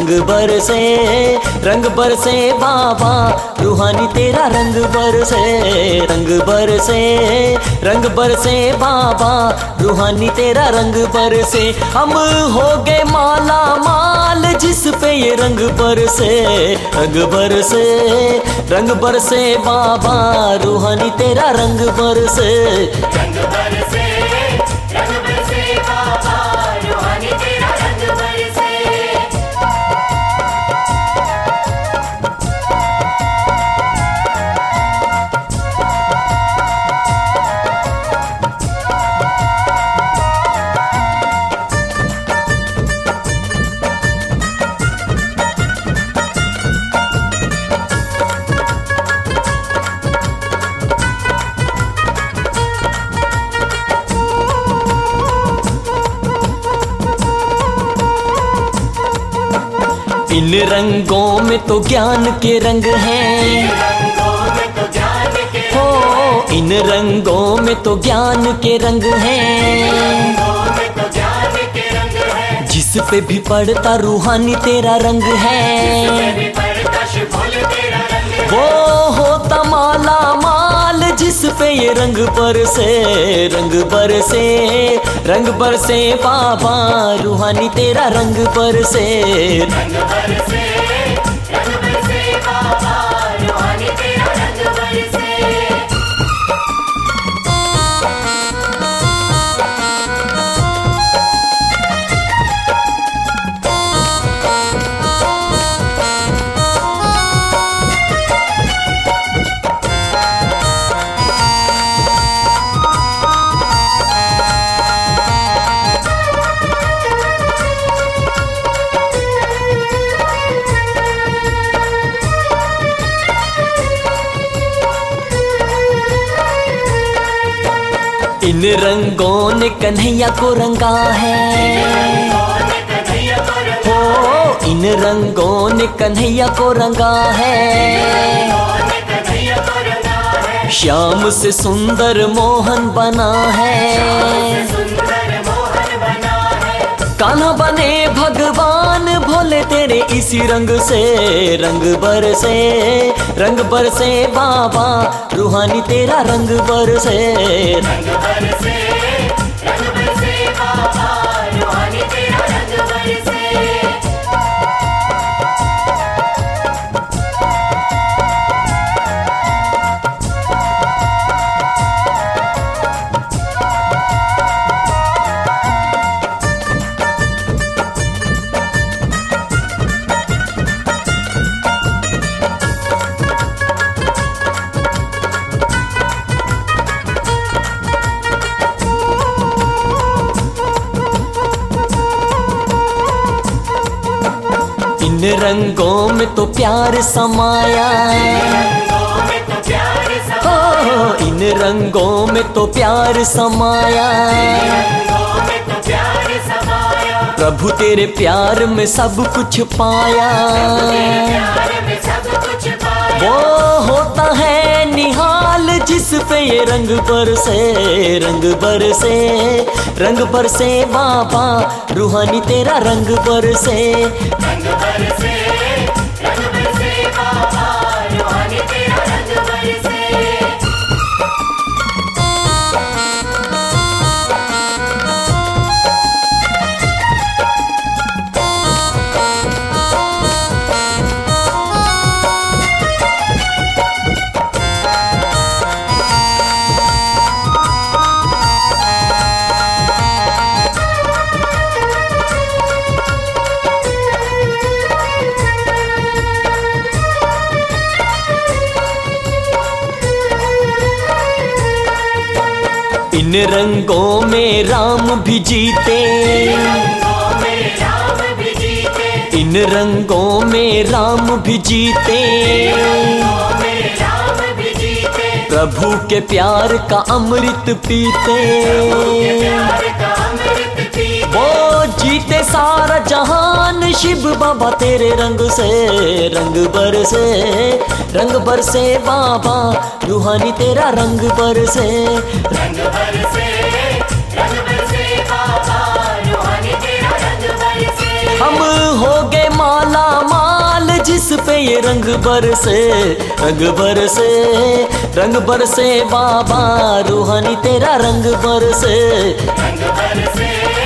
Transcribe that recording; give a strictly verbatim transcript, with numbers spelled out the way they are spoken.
रंग बरसे, रंग बरसे बाबा रूहानी तेरा रंग बरसे, रंग बरसे, रंग बरसे बाबा रूहानी तेरा रंग बरसे। हम हो गए माला माल जिस पे ये रंग बरसे, रंग बरसे, रंग बरसे बाबा रूहानी तेरा रंग बरसे, रंग बरसे, रंग बरसे बाबा रूहानी तेरा रंग बरसे। इन रंगों में तो ज्ञान के रंग हैं, रंगों में तो ज्ञान के हो इन रंगों में तो ज्ञान के रंग हैं, रंगों में तो ज्ञान के रंग है। जिस पे भी पड़ता रूहानी तेरा रंग है, भी पड़ता शुभोल तेरा रंग है। वो होता माला माल जिस पे ये रंग बरसे, रंग बरसे, रंग बरसे बाबा रूहानी तेरा रंग बरसे, रंग बरसे, रंग बरसे बाबा रूहानी तेरा रंग बरसे। इन रंगों ने कन्हैया को रंगा है, हो इन रंगों ने कन्हैया को रंगा है, श्याम से सुंदर मोहन बना है, कान्हा बने भगवान भोले तेरे इसी रंग से, रंग बरसे, रंग बरसे बाबा रूहानी तेरा रंग बरसे, रंग बरसे, रंग बरसे बाबा रूहानी तेरा रंग बरसे। इन रंगों में तो प्यार समाया, रंगों में तो प्यार समाया, हो इन रंगों में तो प्यार समाया, रंगों में तो प्यार समाया। प्रभु तेरे प्यार में सब कुछ पाया, प्यार में सब कुछ पाया। वो होता है निहाल जिस पे ये रंग बरसे, रंग बरसे, रंग बरसे बाबा रूहानी तेरा रंग बरसे, रंग बरसे, रंग बरसे बाबा रूहानी तेरा रंग बरसे। इन रंगों में राम भी जीते, रंगों में राम भी जीते, इन रंगों में राम भी जीते, रंगों में राम भी जीते। प्रभु के प्यार का अमृत पीते, प्यार का अमृत पीते। वो जीते सारा जहान शिव बाबा तेरे रंग से, रंग बरसे, रंग बरसे बाबा रूहानी तेरा रंग बरसे, रंग बरसे, रंग बरसे बाबा रूहानी तेरा रंग बरसे। हम हो गए माला पे ये रंग बरसे, रंग बरसे, रंग बरसे बाबा रूहानी तेरा रंग बरसे। रंग बरसे